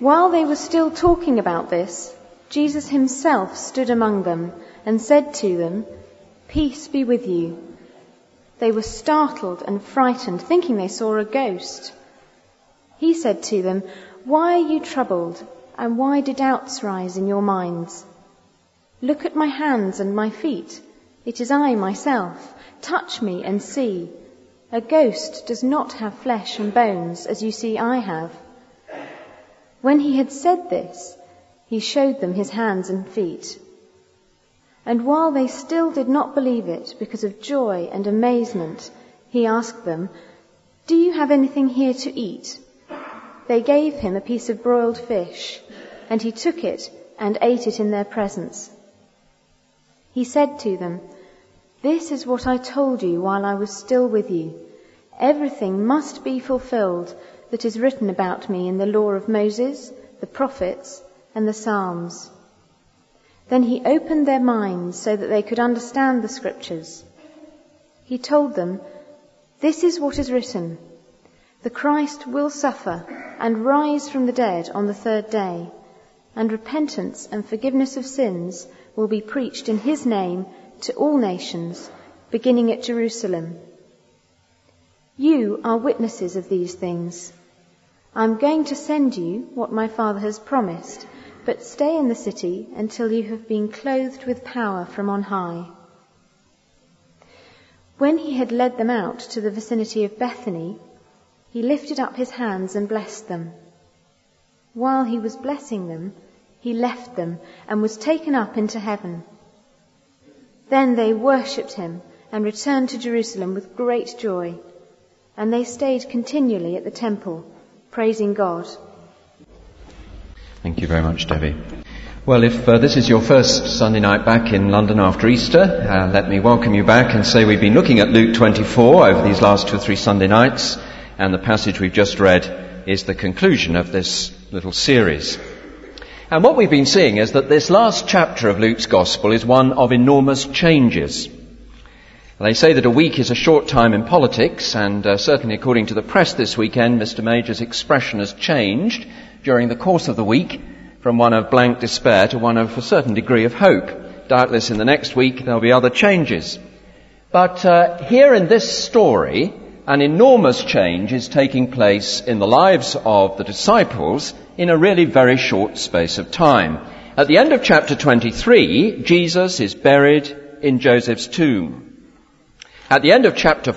While they were still talking about this, Jesus himself stood among them and said to them, "Peace be with you." They were startled and frightened, thinking they saw a ghost. He said to them, "Why are you troubled, and why do doubts rise in your minds? Look at my hands and my feet. It is I myself. Touch me and see. A ghost does not have flesh and bones, as you see I have." When he had said this, he showed them his hands and feet. And while they still did not believe it because of joy and amazement, he asked them, "Do you have anything here to eat?" They gave him a piece of broiled fish, and he took it and ate it in their presence. He said to them, "This is what I told you while I was still with you. Everything must be fulfilled that is written about me in the law of Moses, the prophets, and the Psalms." Then he opened their minds so that they could understand the scriptures. He told them, "This is what is written. The Christ will suffer and rise from the dead on the third day, and repentance and forgiveness of sins will be preached in his name to all nations, beginning at Jerusalem. You are witnesses of these things. I'm going to send you what my Father has promised, but stay in the city until you have been clothed with power from on high." When he had led them out to the vicinity of Bethany, he lifted up his hands and blessed them. While he was blessing them, he left them and was taken up into heaven. Then they worshipped him and returned to Jerusalem with great joy, and they stayed continually at the temple, praising God. Thank you very much, Debbie. Well, if this is your first Sunday night back in London after Easter, let me welcome you back and say we've been looking at Luke 24 over these last 2 or 3 Sunday nights, and the passage we've just read is the conclusion of this little series. And what we've been seeing is that this last chapter of Luke's Gospel is one of enormous changes. They say that a week is a short time in politics, and certainly according to the press this weekend, Mr. Major's expression has changed during the course of the week from one of blank despair to one of a certain degree of hope. Doubtless in the next week there'll be other changes. But here in this story, an enormous change is taking place in the lives of the disciples in a really very short space of time. At the end of chapter 23, Jesus is buried in Joseph's tomb. At the end of chapter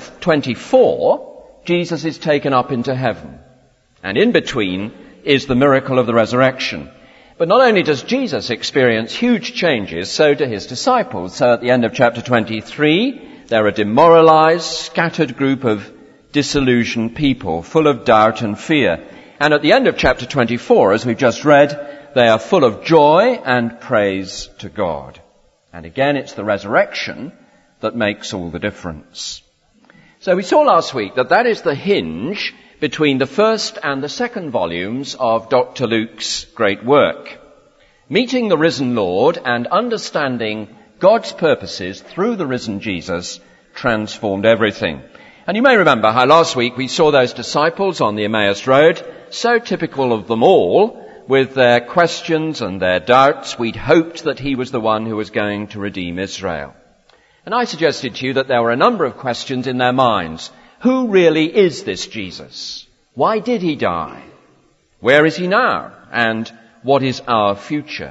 24, Jesus is taken up into heaven. And in between is the miracle of the resurrection. But not only does Jesus experience huge changes, so do his disciples. So at the end of chapter 23, they're a demoralized, scattered group of disillusioned people, full of doubt and fear. And at the end of chapter 24, as we've just read, they are full of joy and praise to God. And again, it's the resurrection that makes all the difference. So we saw last week that is the hinge between the first and the second volumes of Dr. Luke's great work. Meeting the risen Lord and understanding God's purposes through the risen Jesus transformed everything. And you may remember how last week we saw those disciples on the Emmaus Road, so typical of them all, with their questions and their doubts. We'd hoped that he was the one who was going to redeem Israel. And I suggested to you that there were a number of questions in their minds. Who really is this Jesus? Why did he die? Where is he now? And what is our future?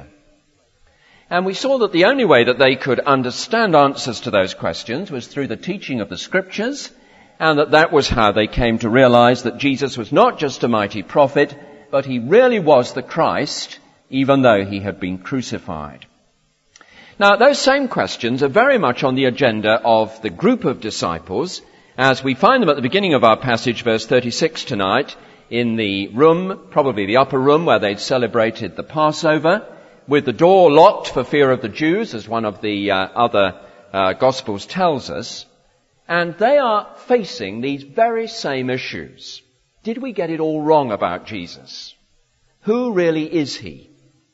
And we saw that the only way that they could understand answers to those questions was through the teaching of the Scriptures, and that was how they came to realize that Jesus was not just a mighty prophet, but he really was the Christ, even though he had been crucified. Now, those same questions are very much on the agenda of the group of disciples, as we find them at the beginning of our passage, verse 36 tonight, in the room, probably the upper room where they'd celebrated the Passover, with the door locked for fear of the Jews, as one of the other Gospels tells us. And they are facing these very same issues. Did we get it all wrong about Jesus? Who really is he?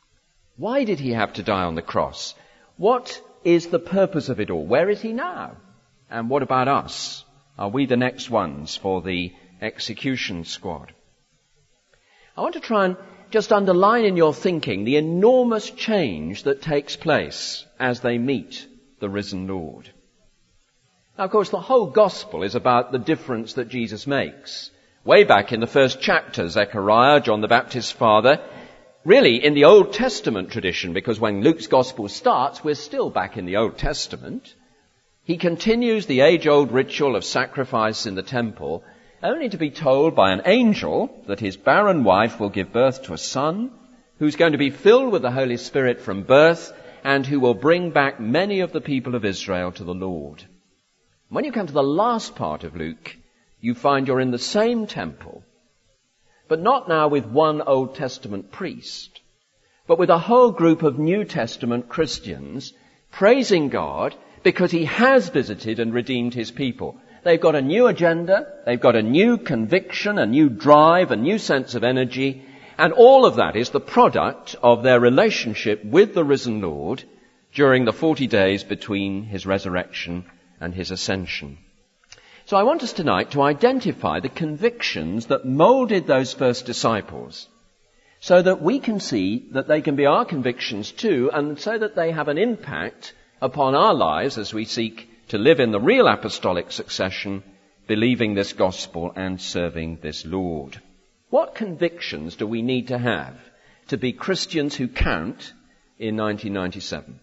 Why did he have to die on the cross? What is the purpose of it all? Where is he now? And what about us? Are we the next ones for the execution squad? I want to try and just underline in your thinking the enormous change that takes place as they meet the risen Lord. Now, of course, the whole gospel is about the difference that Jesus makes. Way back in the first chapter, Zechariah, John the Baptist's father, really in the Old Testament tradition, because when Luke's gospel starts, we're still back in the Old Testament. He continues the age-old ritual of sacrifice in the temple, only to be told by an angel that his barren wife will give birth to a son who's going to be filled with the Holy Spirit from birth and who will bring back many of the people of Israel to the Lord. When you come to the last part of Luke, you find you're in the same temple, but not now with one Old Testament priest, but with a whole group of New Testament Christians praising God because he has visited and redeemed his people. They've got a new agenda, they've got a new conviction, a new drive, a new sense of energy, and all of that is the product of their relationship with the risen Lord during the 40 days between his resurrection and his ascension. So I want us tonight to identify the convictions that molded those first disciples so that we can see that they can be our convictions too, and so that they have an impact upon our lives as we seek to live in the real apostolic succession, believing this gospel and serving this Lord. What convictions do we need to have to be Christians who count in 1997?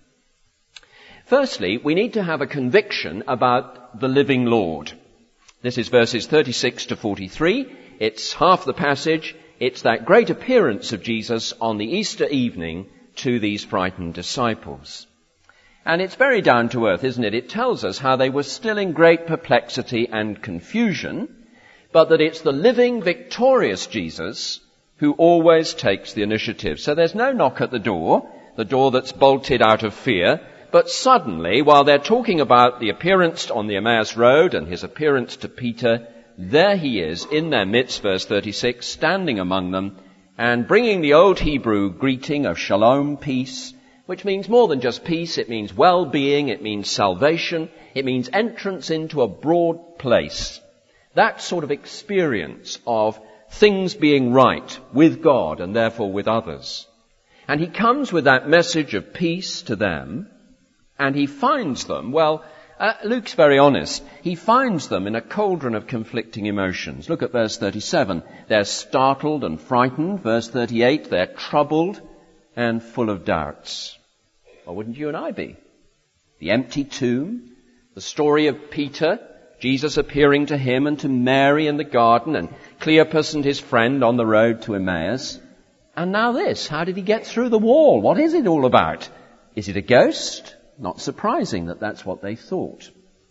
Firstly, we need to have a conviction about the living Lord. This is verses 36 to 43. It's half the passage. It's that great appearance of Jesus on the Easter evening to these frightened disciples. And it's very down to earth, isn't it? It tells us how they were still in great perplexity and confusion, but that it's the living, victorious Jesus who always takes the initiative. So there's no knock at the door that's bolted out of fear, but suddenly, while they're talking about the appearance on the Emmaus Road and his appearance to Peter, there he is in their midst, verse 36, standing among them and bringing the old Hebrew greeting of shalom, peace, which means more than just peace. It means well-being, it means salvation, it means entrance into a broad place. That sort of experience of things being right with God and therefore with others. And he comes with that message of peace to them, and he finds them, Luke's very honest, he finds them in a cauldron of conflicting emotions. Look at verse 37. They're startled and frightened. Verse 38, they're troubled and full of doubts. Well, wouldn't you and I be? The empty tomb, the story of Peter, Jesus appearing to him and to Mary in the garden, and Cleopas and his friend on the road to Emmaus. And now this, how did he get through the wall? What is it all about? Is it a ghost? Not surprising that that's what they thought.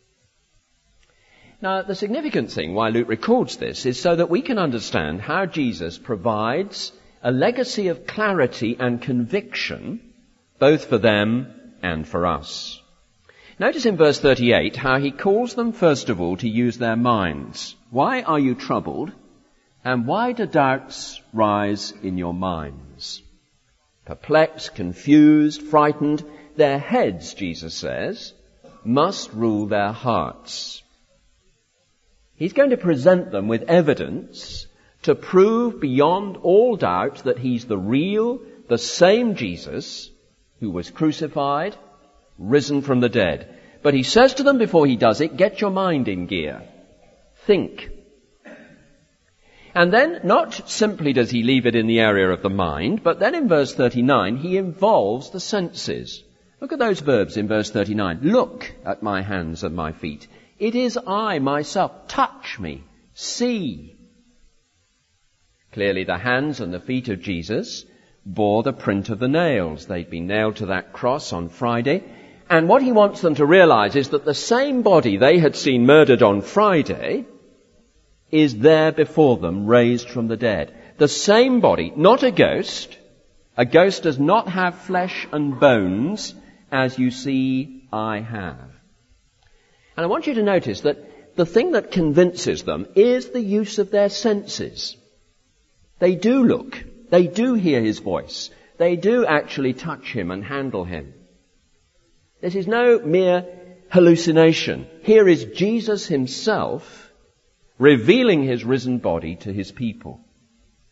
Now, the significant thing why Luke records this is so that we can understand how Jesus provides a legacy of clarity and conviction both for them and for us. Notice in verse 38 how he calls them first of all to use their minds. Why are you troubled? And why do doubts rise in your minds? Perplexed, confused, frightened, their heads, Jesus says, must rule their hearts. He's going to present them with evidence to prove beyond all doubt that he's the real, the same Jesus who was crucified, risen from the dead. But he says to them before he does it, get your mind in gear. Think. And then not simply does he leave it in the area of the mind, but then in verse 39 he involves the senses. Look at those verbs in verse 39. Look at my hands and my feet. It is I myself. Touch me. See. Clearly the hands and the feet of Jesus bore the print of the nails. They'd been nailed to that cross on Friday. And what he wants them to realize is that the same body they had seen murdered on Friday is there before them, raised from the dead. The same body, not a ghost. A ghost does not have flesh and bones, as you see I have. And I want you to notice that the thing that convinces them is the use of their senses. They do look. They do hear his voice. They do actually touch him and handle him. This is no mere hallucination. Here is Jesus himself revealing his risen body to his people.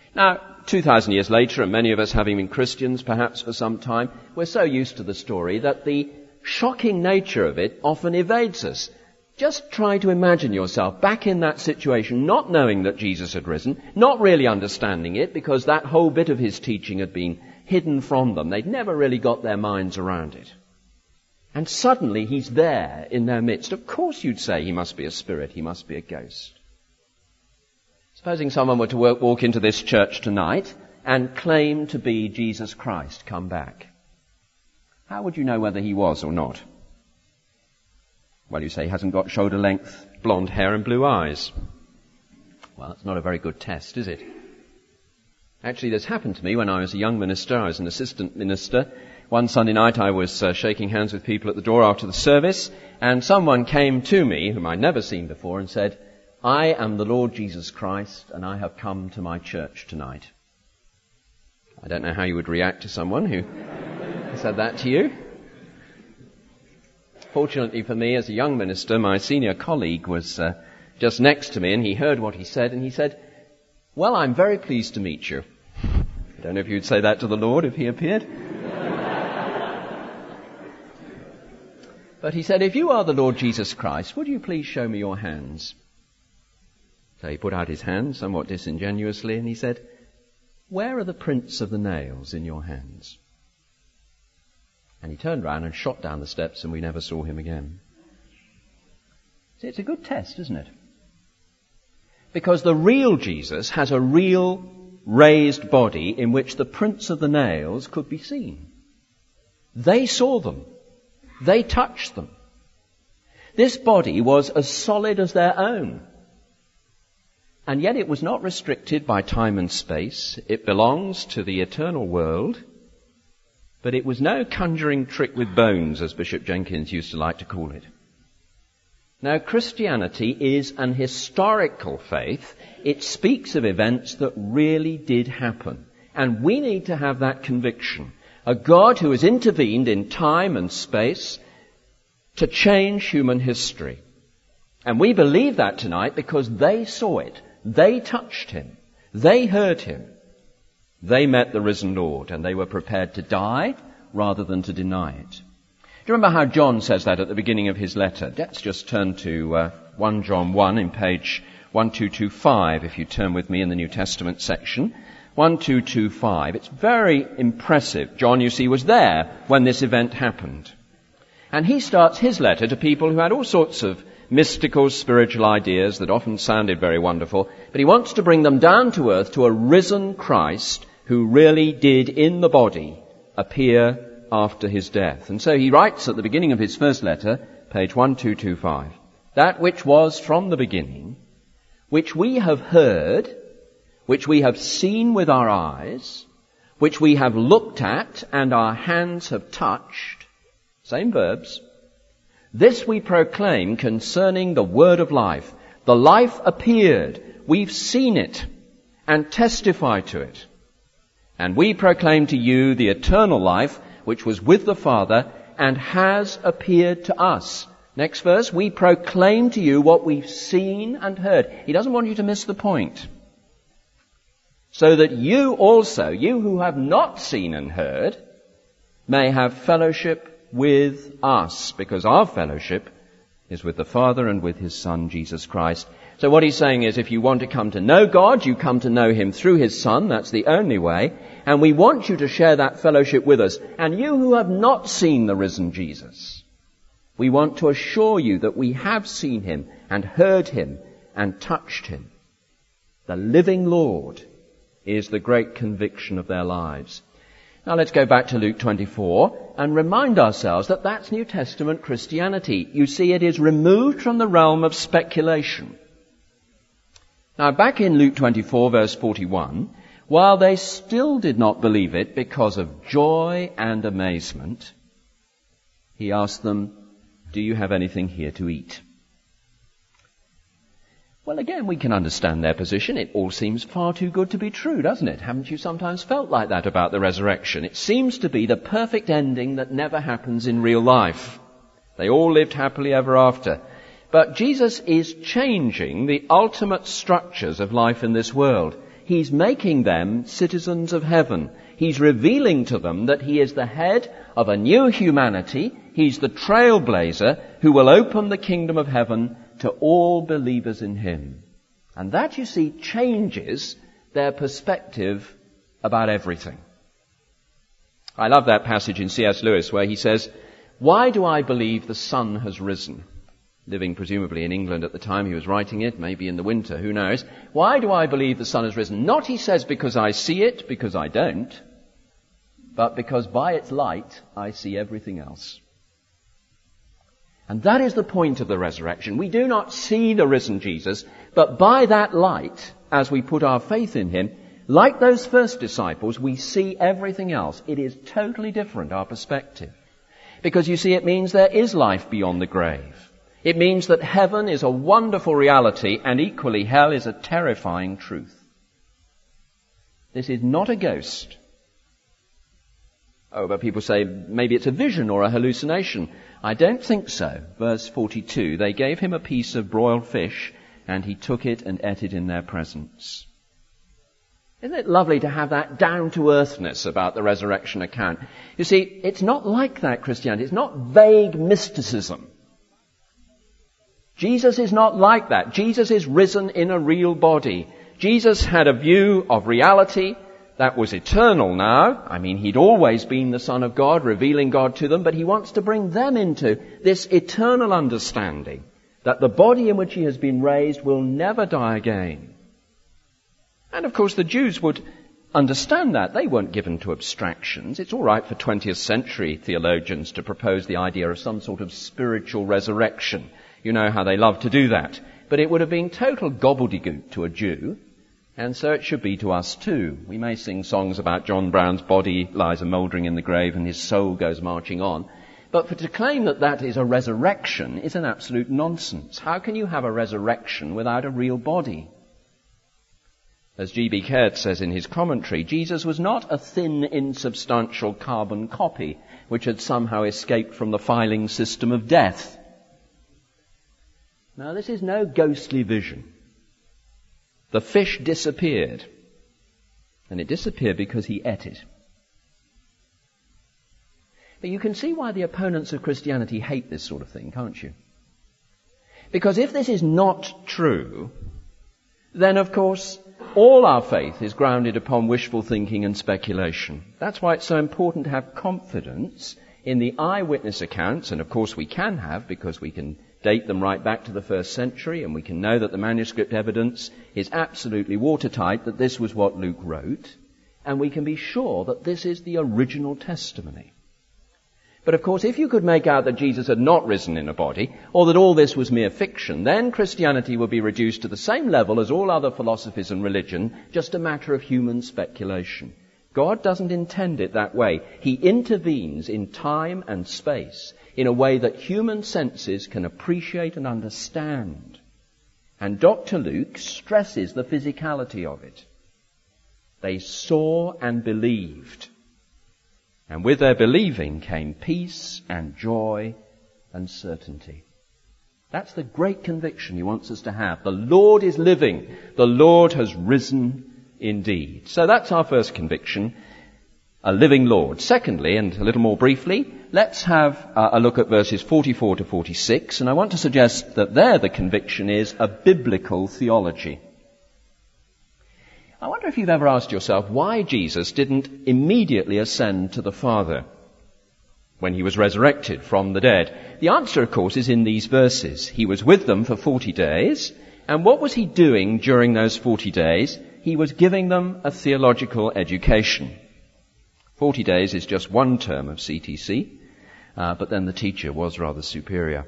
Now, 2,000 years later, and many of us having been Christians perhaps for some time, we're so used to the story that the shocking nature of it often evades us. Just try to imagine yourself back in that situation, not knowing that Jesus had risen, not really understanding it because that whole bit of his teaching had been hidden from them. They'd never really got their minds around it. And suddenly he's there in their midst. Of course you'd say he must be a spirit, he must be a ghost. Supposing someone were to walk into this church tonight and claim to be Jesus Christ come back. How would you know whether he was or not? Well, you say he hasn't got shoulder-length blonde hair and blue eyes. Well, that's not a very good test, is it? Actually, this happened to me when I was a young minister. I was an assistant minister. One Sunday night I was shaking hands with people at the door after the service, and someone came to me, whom I'd never seen before, and said, "I am the Lord Jesus Christ, and I have come to my church tonight." I don't know how you would react to someone who said that to you. Fortunately for me, as a young minister, my senior colleague was just next to me, and he heard what he said, and he said, "Well, I'm very pleased to meet you." I don't know if you'd say that to the Lord if he appeared. But he said, "If you are the Lord Jesus Christ, would you please show me your hands?" So he put out his hands somewhat disingenuously, and he said, "Where are the prints of the nails in your hands?" And he turned round and shot down the steps, and we never saw him again. See, it's a good test, isn't it? Because the real Jesus has a real raised body in which the prints of the nails could be seen. They saw them. They touched them. This body was as solid as their own. And yet it was not restricted by time and space. It belongs to the eternal world. But it was no conjuring trick with bones, as Bishop Jenkins used to like to call it. Now, Christianity is an historical faith. It speaks of events that really did happen. And we need to have that conviction. A God who has intervened in time and space to change human history. And we believe that tonight because they saw it. They touched him. They heard him. They met the risen Lord, and they were prepared to die rather than to deny it. Do you remember how John says that at the beginning of his letter? Let's just turn to 1 John 1 in page 1225, if you turn with me in the New Testament section. 1225. It's very impressive. John, you see, was there when this event happened. And he starts his letter to people who had all sorts of mystical, spiritual ideas that often sounded very wonderful, but he wants to bring them down to earth to a risen Christ who really did, in the body, appear after his death. And so he writes at the beginning of his first letter, page 1225, "That which was from the beginning, which we have heard, which we have seen with our eyes, which we have looked at and our hands have touched," same verbs, "this we proclaim concerning the word of life. The life appeared. We've seen it and testify to it. And we proclaim to you the eternal life which was with the Father and has appeared to us." Next verse, "We proclaim to you what we've seen and heard." He doesn't want you to miss the point. "So that you also, you who have not seen and heard, may have fellowship with us," because our fellowship is with the Father and with his Son, Jesus Christ. So what he's saying is, if you want to come to know God, you come to know him through his Son. That's the only way. And we want you to share that fellowship with us. And you who have not seen the risen Jesus, we want to assure you that we have seen him and heard him and touched him. The living Lord is the great conviction of their lives. Now let's go back to Luke 24 and remind ourselves that that's New Testament Christianity. You see, it is removed from the realm of speculation. Now back in Luke 24 verse 41, while they still did not believe it because of joy and amazement, he asked them, "Do you have anything here to eat?" Well, again, we can understand their position. It all seems far too good to be true, doesn't it? Haven't you sometimes felt like that about the resurrection? It seems to be the perfect ending that never happens in real life. They all lived happily ever after. But Jesus is changing the ultimate structures of life in this world. He's making them citizens of heaven. He's revealing to them that he is the head of a new humanity. He's the trailblazer who will open the kingdom of heaven to all believers in him. And that, you see, changes their perspective about everything. I love that passage in C.S. Lewis where he says, "Why do I believe the sun has risen?" Living presumably in England at the time he was writing it, maybe in the winter, who knows. "Why do I believe the sun has risen? Not," he says, "because I see it, because I don't, but because by its light I see everything else." And that is the point of the resurrection. We do not see the risen Jesus, but by that light, as we put our faith in him, like those first disciples, we see everything else. It is totally different, our perspective. Because you see, it means there is life beyond the grave. It means that heaven is a wonderful reality, and equally hell is a terrifying truth. This is not a ghost. Oh, but people say maybe it's a vision or a hallucination. I don't think so. Verse 42, "They gave him a piece of broiled fish, and he took it and ate it in their presence." Isn't it lovely to have that down-to-earthness about the resurrection account? You see, it's not like that, Christianity. It's not vague mysticism. Jesus is not like that. Jesus is risen in a real body. Jesus had a view of reality that was eternal now. I mean, he'd always been the Son of God, revealing God to them, but he wants to bring them into this eternal understanding that the body in which he has been raised will never die again. And of course the Jews would understand that. They weren't given to abstractions. It's all right for 20th century theologians to propose the idea of some sort of spiritual resurrection. You know how they love to do that. But it would have been total gobbledygook to a Jew, and so it should be to us too. We may sing songs about John Brown's body lies a mouldering in the grave and his soul goes marching on. But to claim that that is a resurrection is an absolute nonsense. How can you have a resurrection without a real body? As G.B. Caird says in his commentary, Jesus was not a thin, insubstantial carbon copy which had somehow escaped from the filing system of death. Now, this is no ghostly vision. The fish disappeared, and it disappeared because he ate it. But you can see why the opponents of Christianity hate this sort of thing, can't you? Because if this is not true, then of course all our faith is grounded upon wishful thinking and speculation. That's why it's so important to have confidence in the eyewitness accounts, and of course we can have, because we can date them right back to the first century, and we can know that the manuscript evidence is absolutely watertight, that this was what Luke wrote, and we can be sure that this is the original testimony. But of course, if you could make out that Jesus had not risen in a body, or that all this was mere fiction, then Christianity would be reduced to the same level as all other philosophies and religion, just a matter of human speculation. God doesn't intend it that way. He intervenes in time and space in a way that human senses can appreciate and understand. And Dr. Luke stresses the physicality of it. They saw and believed. And with their believing came peace and joy and certainty. That's the great conviction he wants us to have. The Lord is living. The Lord has risen indeed. So that's our first conviction, a living Lord. Secondly, and a little more briefly, let's have a look at verses 44 to 46. And I want to suggest that there the conviction is a biblical theology. I wonder if you've ever asked yourself why Jesus didn't immediately ascend to the Father when he was resurrected from the dead. The answer, of course, is in these verses. He was with them for 40 days, and what was he doing during those 40 days? He was giving them a theological education. 40 days is just one term of CTC, but then the teacher was rather superior.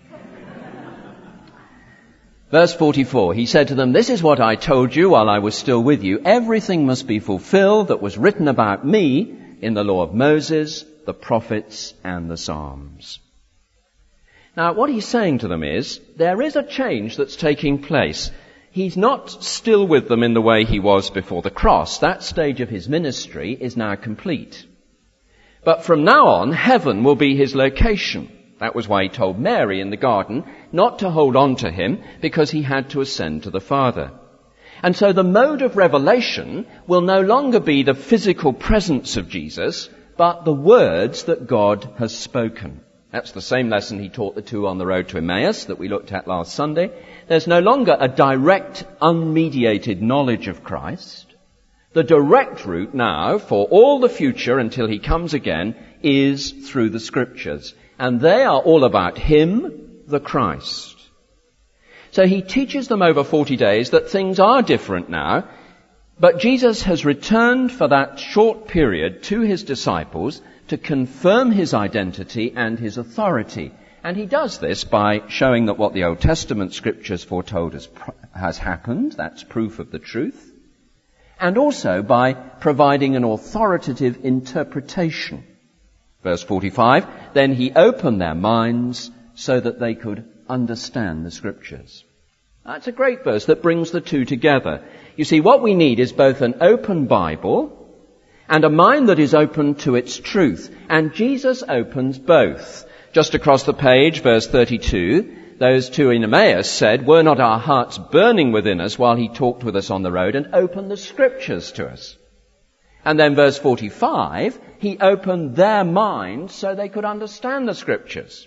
Verse 44, he said to them, "This is what I told you while I was still with you. Everything must be fulfilled that was written about me in the law of Moses, the prophets, and the Psalms." Now, what he's saying to them is, there is a change that's taking place. He's not still with them in the way he was before the cross. That stage of his ministry is now complete. But from now on, heaven will be his location. That was why he told Mary in the garden not to hold on to him, because he had to ascend to the Father. And so the mode of revelation will no longer be the physical presence of Jesus, but the words that God has spoken. That's the same lesson he taught the two on the road to Emmaus that we looked at last Sunday. There's no longer a direct, unmediated knowledge of Christ. The direct route now for all the future until he comes again is through the Scriptures. And they are all about him, the Christ. So he teaches them over 40 days that things are different now, but Jesus has returned for that short period to his disciples to confirm his identity and his authority. And he does this by showing that what the Old Testament Scriptures foretold has happened. That's proof of the truth. And also by providing an authoritative interpretation. Verse 45, then he opened their minds so that they could understand the Scriptures. That's a great verse that brings the two together. You see, what we need is both an open Bible and a mind that is open to its truth. And Jesus opens both. Just across the page, verse 32, those two in Emmaus said, were not our hearts burning within us while he talked with us on the road and opened the Scriptures to us? And then verse 45, he opened their minds so they could understand the Scriptures.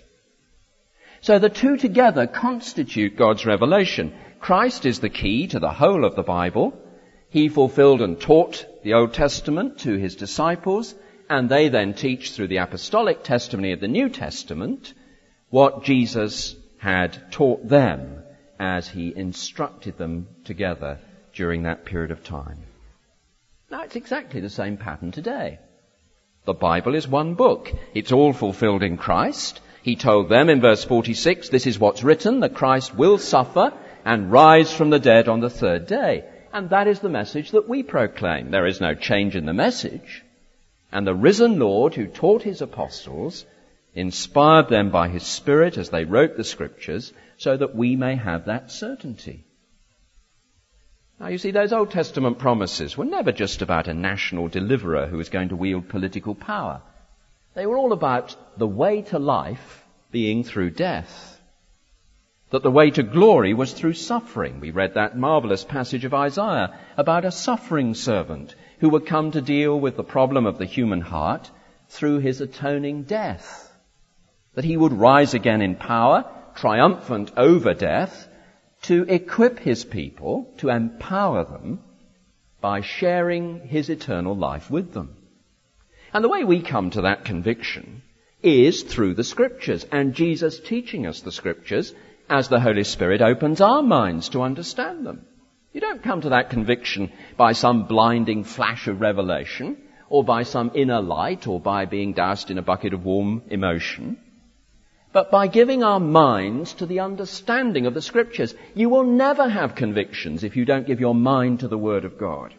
So the two together constitute God's revelation. Christ is the key to the whole of the Bible. He fulfilled and taught the Old Testament to his disciples, and they then teach through the apostolic testimony of the New Testament what Jesus had taught them as he instructed them together during that period of time. Now, it's exactly the same pattern today. The Bible is one book. It's all fulfilled in Christ. He told them in verse 46, this is what's written, that Christ will suffer and rise from the dead on the third day. And that is the message that we proclaim. There is no change in the message. And the risen Lord who taught his apostles inspired them by his Spirit as they wrote the Scriptures so that we may have that certainty. Now you see, those Old Testament promises were never just about a national deliverer who was going to wield political power. They were all about the way to life being through death. That the way to glory was through suffering. We read that marvelous passage of Isaiah about a suffering servant who would come to deal with the problem of the human heart through his atoning death. That he would rise again in power, triumphant over death, to equip his people, to empower them by sharing his eternal life with them. And the way we come to that conviction is through the Scriptures, and Jesus teaching us the Scriptures as the Holy Spirit opens our minds to understand them. You don't come to that conviction by some blinding flash of revelation, or by some inner light, or by being doused in a bucket of warm emotion, but by giving our minds to the understanding of the Scriptures. You will never have convictions if you don't give your mind to the Word of God.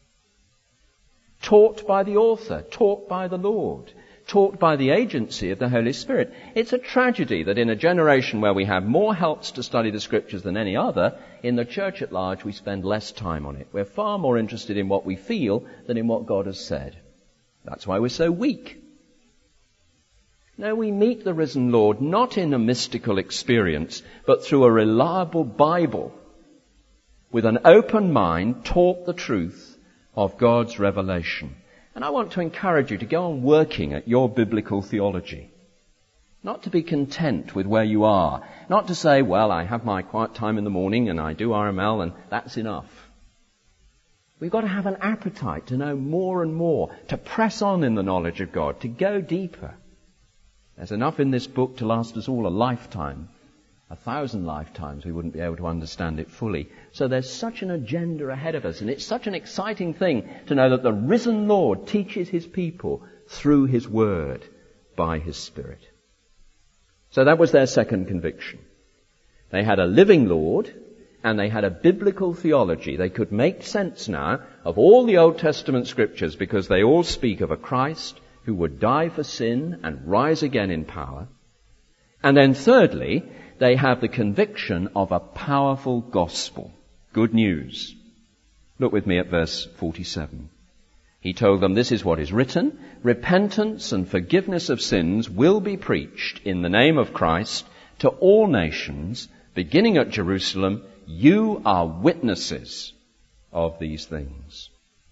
Taught by the author, taught by the Lord, taught by the agency of the Holy Spirit. It's a tragedy that in a generation where we have more helps to study the Scriptures than any other, in the church at large we spend less time on it. We're far more interested in what we feel than in what God has said. That's why we're so weak. No, we meet the risen Lord not in a mystical experience, but through a reliable Bible, with an open mind, taught the truth of God's revelation. And I want to encourage you to go on working at your biblical theology. Not to be content with where you are. Not to say, well, I have my quiet time in the morning and I do RML and that's enough. We've got to have an appetite to know more and more, to press on in the knowledge of God, to go deeper. There's enough in this book to last us all a lifetime. 1,000 lifetimes we wouldn't be able to understand it fully. So there's such an agenda ahead of us, and it's such an exciting thing to know that the risen Lord teaches his people through his word by his Spirit. So that was their second conviction. They had a living Lord, and they had a biblical theology. They could make sense now of all the Old Testament Scriptures because they all speak of a Christ who would die for sin and rise again in power. And then thirdly, they have the conviction of a powerful gospel. Good news. Look with me at verse 47. He told them, this is what is written, repentance and forgiveness of sins will be preached in the name of Christ to all nations, beginning at Jerusalem. You are witnesses of these things.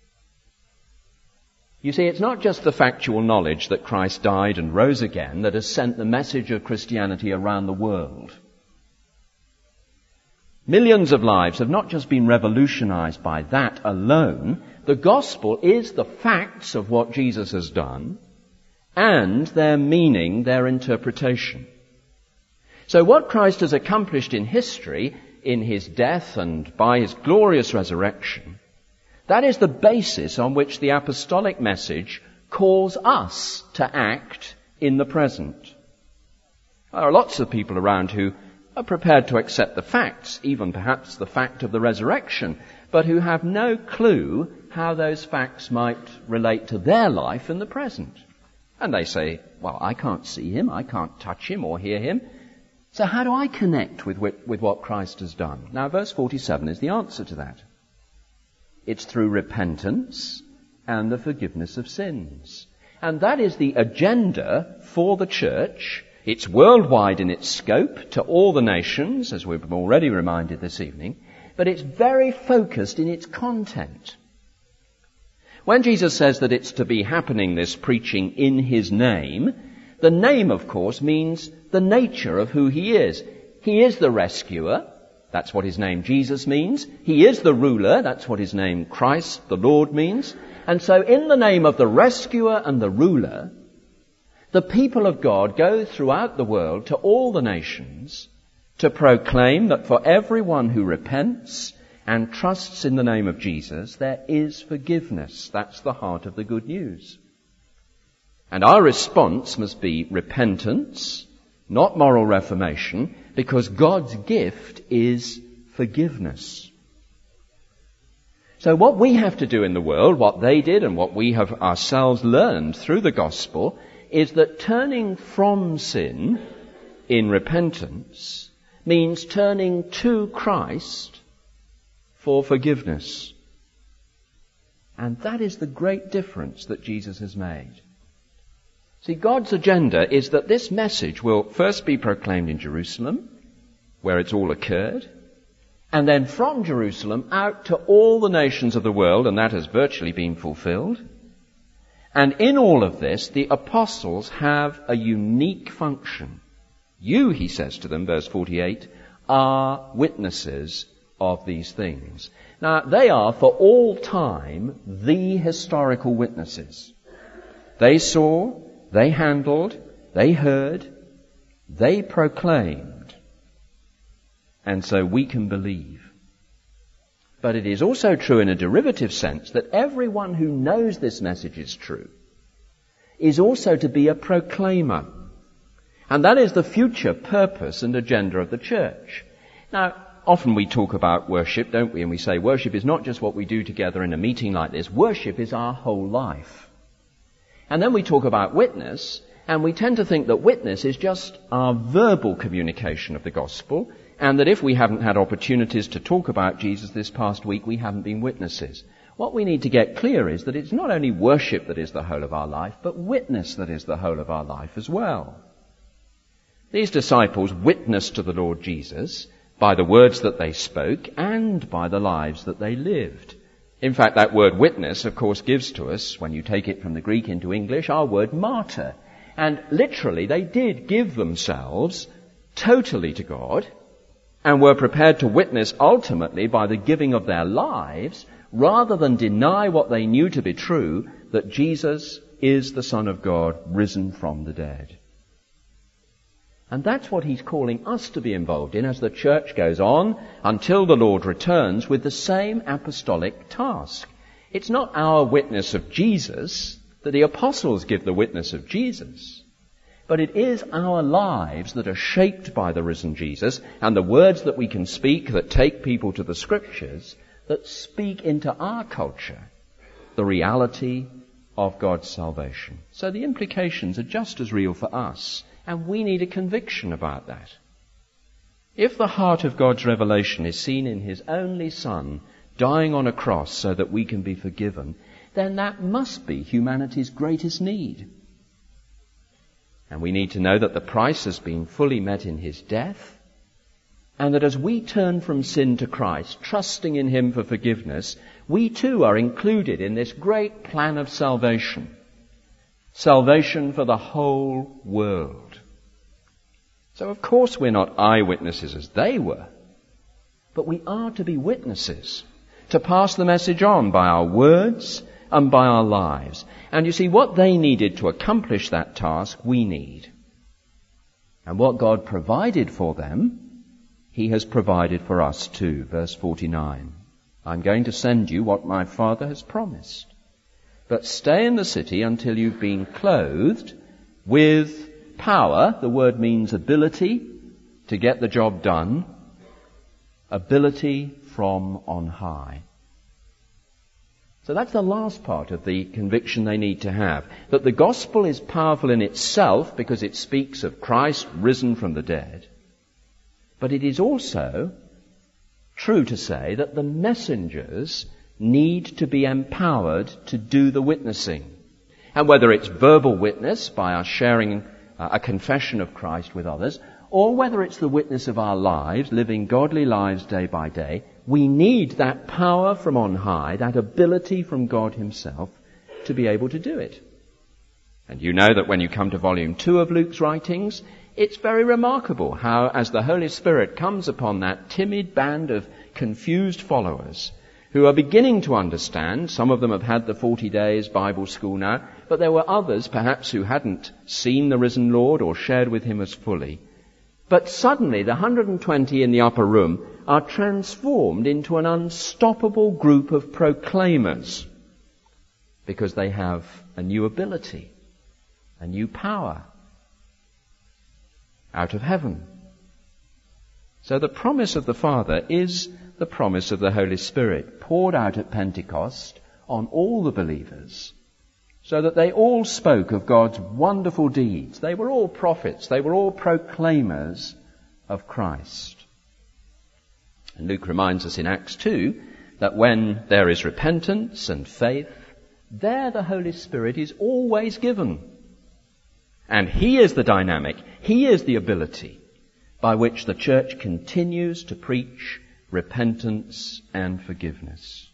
You see, it's not just the factual knowledge that Christ died and rose again that has sent the message of Christianity around the world. Millions of lives have not just been revolutionized by that alone. The gospel is the facts of what Jesus has done and their meaning, their interpretation. So what Christ has accomplished in history, in his death and by his glorious resurrection, that is the basis on which the apostolic message calls us to act in the present. There are lots of people around who are prepared to accept the facts, even perhaps the fact of the resurrection, but who have no clue how those facts might relate to their life in the present. And they say, well, I can't see him, I can't touch him or hear him, so how do I connect with what Christ has done? Now, verse 47 is the answer to that. It's through repentance and the forgiveness of sins. And that is the agenda for the church. It's worldwide in its scope to all the nations, as we've already reminded this evening, but it's very focused in its content. When Jesus says that it's to be happening, this preaching in his name, the name, of course, means the nature of who he is. He is the rescuer. That's what his name Jesus means. He is the ruler. That's what his name Christ, the Lord, means. And so in the name of the rescuer and the ruler, the people of God go throughout the world to all the nations to proclaim that for everyone who repents and trusts in the name of Jesus, there is forgiveness. That's the heart of the good news. And our response must be repentance, not moral reformation, because God's gift is forgiveness. So what we have to do in the world, what they did and what we have ourselves learned through the gospel, is that turning from sin in repentance means turning to Christ for forgiveness. And that is the great difference that Jesus has made. See, God's agenda is that this message will first be proclaimed in Jerusalem, where it's all occurred, and then from Jerusalem out to all the nations of the world, and that has virtually been fulfilled. And in all of this, the apostles have a unique function. You, he says to them, verse 48, are witnesses of these things. Now, they are for all time the historical witnesses. They saw, they handled, they heard, they proclaimed. And so we can believe. But it is also true in a derivative sense that everyone who knows this message is true is also to be a proclaimer. And that is the future purpose and agenda of the church. Now, often we talk about worship, don't we? And we say worship is not just what we do together in a meeting like this. Worship is our whole life. And then we talk about witness, and we tend to think that witness is just our verbal communication of the gospel, and that if we haven't had opportunities to talk about Jesus this past week, we haven't been witnesses. What we need to get clear is that it's not only worship that is the whole of our life, but witness that is the whole of our life as well. These disciples witnessed to the Lord Jesus by the words that they spoke and by the lives that they lived. In fact, that word witness, of course, gives to us, when you take it from the Greek into English, our word martyr. And literally, they did give themselves totally to God and were prepared to witness ultimately by the giving of their lives, rather than deny what they knew to be true, that Jesus is the Son of God risen from the dead. And that's what he's calling us to be involved in as the church goes on until the Lord returns with the same apostolic task. It's not our witness of Jesus, that the apostles give the witness of Jesus, but it is our lives that are shaped by the risen Jesus and the words that we can speak that take people to the Scriptures that speak into our culture the reality of God's salvation. So the implications are just as real for us, and we need a conviction about that. If the heart of God's revelation is seen in his only Son dying on a cross so that we can be forgiven, then that must be humanity's greatest need. And we need to know that the price has been fully met in his death, And that as we turn from sin to Christ, trusting in him for forgiveness, we too are included in this great plan of salvation. Salvation for the whole world. So of course we're not eyewitnesses as they were, but we are to be witnesses, to pass the message on by our words and by our lives. And you see, what they needed to accomplish that task, we need. And what God provided for them, he has provided for us too. Verse 49. I'm going to send you what my Father has promised. But stay in the city until you've been clothed with power. The word means ability to get the job done. Ability from on high. So that's the last part of the conviction they need to have. That the gospel is powerful in itself because it speaks of Christ risen from the dead. But it is also true to say that the messengers need to be empowered to do the witnessing. And whether it's verbal witness by our sharing a confession of Christ with others, or whether it's the witness of our lives, living godly lives day by day, we need that power from on high, that ability from God himself to be able to do it. And you know that when you come to volume 2 of Luke's writings, it's very remarkable how, as the Holy Spirit comes upon that timid band of confused followers who are beginning to understand, some of them have had the 40 days Bible school now, but there were others perhaps who hadn't seen the risen Lord or shared with him as fully. But suddenly the 120 in the upper room are transformed into an unstoppable group of proclaimers because they have a new ability, a new power out of heaven. So the promise of the Father is the promise of the Holy Spirit poured out at Pentecost on all the believers so that they all spoke of God's wonderful deeds. They were all prophets. They were all proclaimers of Christ. And Luke reminds us in Acts 2 that when there is repentance and faith, there the Holy Spirit is always given. And he is the dynamic, he is the ability by which the church continues to preach repentance and forgiveness.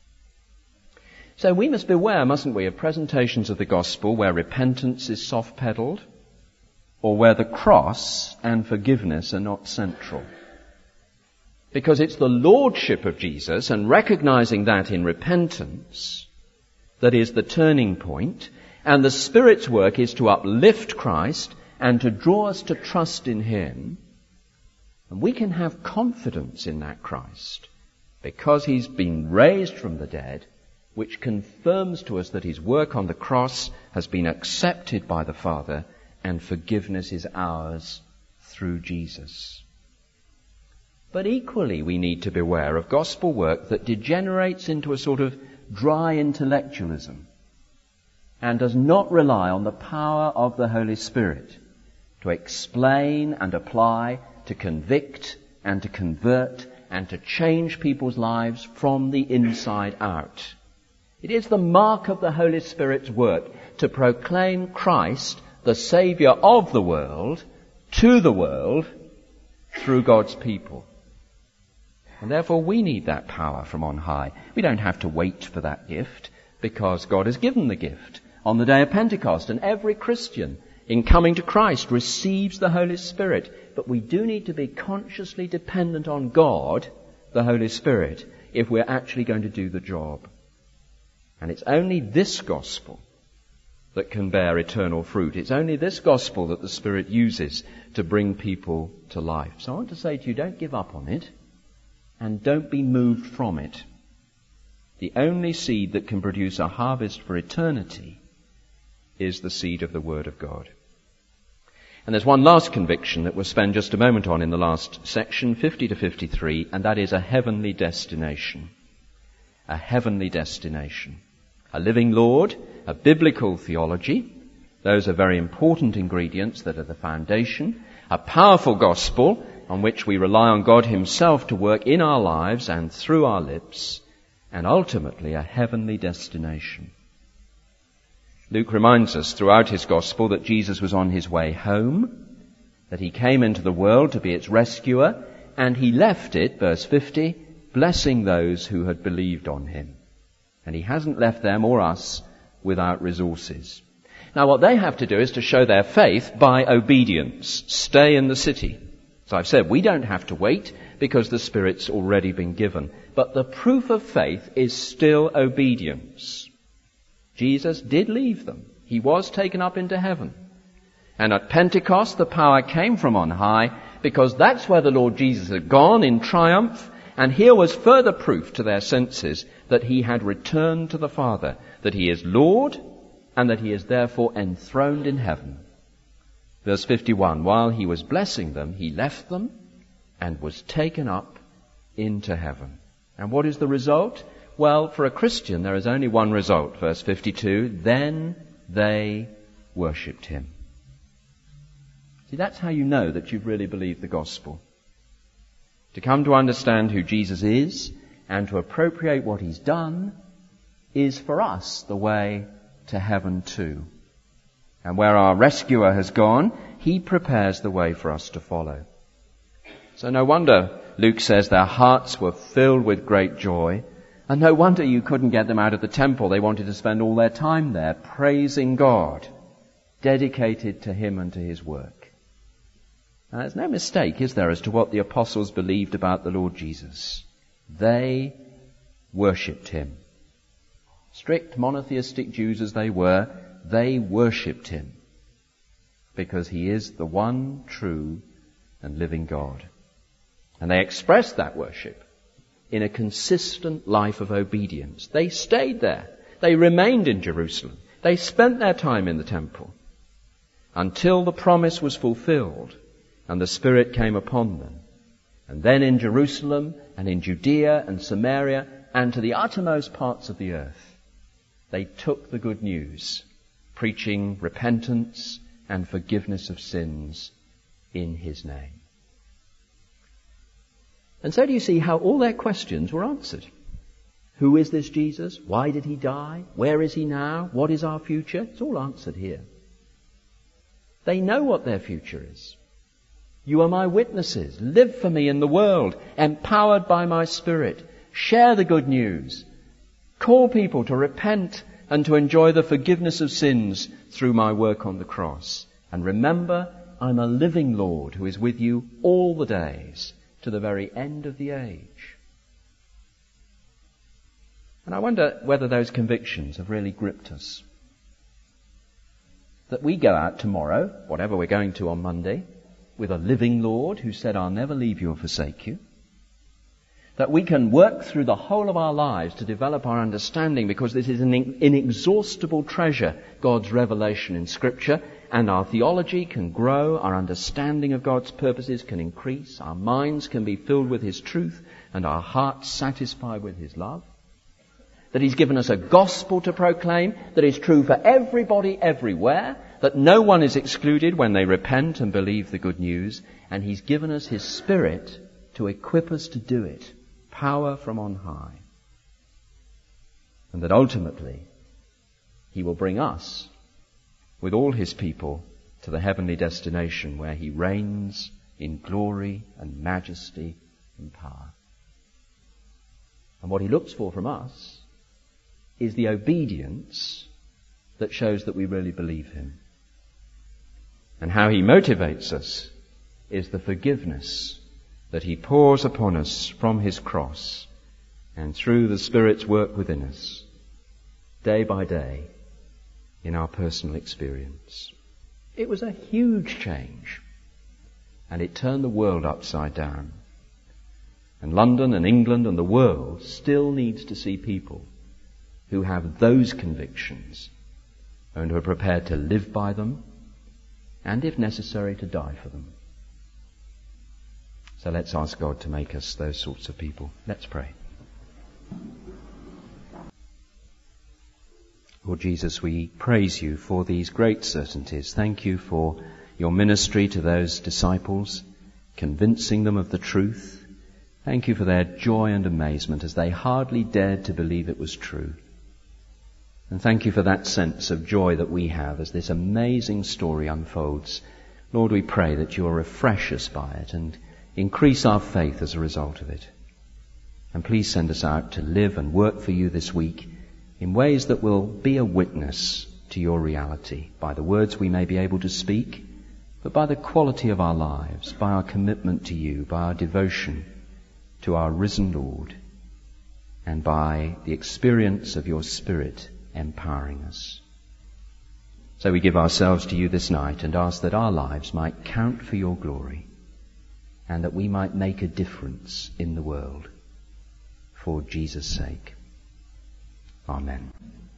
So we must beware, mustn't we, of presentations of the gospel where repentance is soft-pedaled or where the cross and forgiveness are not central. Because it's the lordship of Jesus and recognizing that in repentance that is the turning point, and the Spirit's work is to uplift Christ and to draw us to trust in him. And we can have confidence in that Christ because he's been raised from the dead, which confirms to us that his work on the cross has been accepted by the Father and forgiveness is ours through Jesus. But equally we need to beware of gospel work that degenerates into a sort of dry intellectualism and does not rely on the power of the Holy Spirit to explain and apply, to convict and to convert and to change people's lives from the inside out. It is the mark of the Holy Spirit's work to proclaim Christ, the Saviour of the world, to the world through God's people. And therefore we need that power from on high. We don't have to wait for that gift because God has given the gift on the day of Pentecost, and every Christian in coming to Christ receives the Holy Spirit. But we do need to be consciously dependent on God, the Holy Spirit, if we're actually going to do the job. And it's only this gospel that can bear eternal fruit. It's only this gospel that the Spirit uses to bring people to life. So I want to say to you, don't give up on it and don't be moved from it. The only seed that can produce a harvest for eternity is the seed of the Word of God. And there's one last conviction that we'll spend just a moment on in the last section, 50 to 53, and that is a heavenly destination. A heavenly destination. A living Lord, a biblical theology, those are very important ingredients that are the foundation. A powerful gospel on which we rely on God himself to work in our lives and through our lips, and ultimately a heavenly destination. Luke reminds us throughout his gospel that Jesus was on his way home, that he came into the world to be its rescuer, and he left it, verse 50, blessing those who had believed on him. And he hasn't left them or us without resources. Now what they have to do is to show their faith by obedience. Stay in the city. As I've said, we don't have to wait because the Spirit's already been given. But the proof of faith is still obedience. Jesus did leave them. He was taken up into heaven. And at Pentecost the power came from on high because that's where the Lord Jesus had gone in triumph. And here was further proof to their senses that he had returned to the Father, that he is Lord and that he is therefore enthroned in heaven. Verse 51, while he was blessing them, he left them and was taken up into heaven. And what is the result? Well, for a Christian, there is only one result. Verse 52, then they worshipped him. See, that's how you know that you've really believed the gospel. To come to understand who Jesus is and to appropriate what he's done is for us the way to heaven too. And where our rescuer has gone, he prepares the way for us to follow. So no wonder Luke says their hearts were filled with great joy. And no wonder you couldn't get them out of the temple. They wanted to spend all their time there praising God, dedicated to him and to his work. Now, there's no mistake, is there, as to what the apostles believed about the Lord Jesus. They worshipped him. Strict monotheistic Jews as they were, they worshipped him because he is the one true and living God. And they expressed that worship in a consistent life of obedience. They stayed there. They remained in Jerusalem. They spent their time in the temple until the promise was fulfilled and the Spirit came upon them. And then in Jerusalem and in Judea and Samaria and to the uttermost parts of the earth, they took the good news, preaching repentance and forgiveness of sins in his name. And so do you see how all their questions were answered? Who is this Jesus? Why did he die? Where is he now? What is our future? It's all answered here. They know what their future is. You are my witnesses. Live for me in the world, empowered by my Spirit. Share the good news. Call people to repent and to enjoy the forgiveness of sins through my work on the cross. And remember, I'm a living Lord who is with you all the days to the very end of the age. And I wonder whether those convictions have really gripped us. That we go out tomorrow, whatever we're going to on Monday, with a living Lord who said, I'll never leave you or forsake you. That we can work through the whole of our lives to develop our understanding because this is an inexhaustible treasure, God's revelation in Scripture, and our theology can grow, our understanding of God's purposes can increase, our minds can be filled with his truth, and our hearts satisfied with his love. That he's given us a gospel to proclaim that is true for everybody everywhere, that no one is excluded when they repent and believe the good news, and he's given us his Spirit to equip us to do it, power from on high. And that ultimately he will bring us with all his people to the heavenly destination where he reigns in glory and majesty and power. And what he looks for from us is the obedience that shows that we really believe him. And how he motivates us is the forgiveness that he pours upon us from his cross and through the Spirit's work within us, day by day, in our personal experience. It was a huge change, and it turned the world upside down. And London and England and the world still needs to see people who have those convictions and who are prepared to live by them and, if necessary, to die for them. So let's ask God to make us those sorts of people. Let's pray. Lord Jesus, we praise you for these great certainties. Thank you for your ministry to those disciples, convincing them of the truth. Thank you for their joy and amazement as they hardly dared to believe it was true. And thank you for that sense of joy that we have as this amazing story unfolds. Lord, we pray that you'll refresh us by it and increase our faith as a result of it. And please send us out to live and work for you this week in ways that will be a witness to your reality, by the words we may be able to speak, but by the quality of our lives, by our commitment to you, by our devotion to our risen Lord, and by the experience of your Spirit empowering us. So we give ourselves to you this night and ask that our lives might count for your glory, and that we might make a difference in the world for Jesus' sake. Amen.